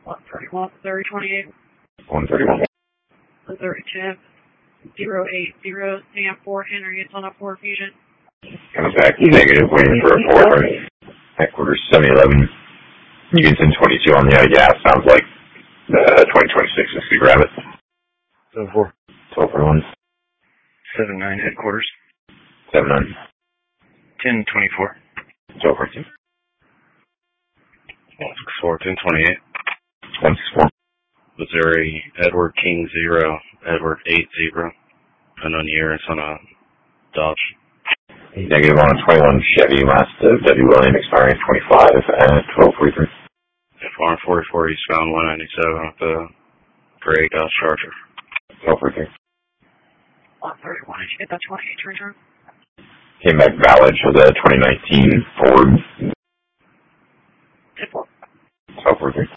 131, 3028. 131. 3010. 080, Sam 4 Henry, it's on a 4 Fusion. Comes back negative, waiting for a 4. Headquarters 711. You can send 22 on the gas, sounds like 2026 is to grab it. 74. 1241. 79 headquarters. 79. 1024. 1242. 164, 1028. 164. Missouri, Edward King 0, Edward 80. Unknown year, it's on a Dodge. Negative on a 21 Chevy, last W. William expiring 25 at 1243. F144 eastbound 197 with the gray Dodge Charger. 1243. 131, did you get that 28 return? Came back valid for the 2019 Ford. 10-4. 1243.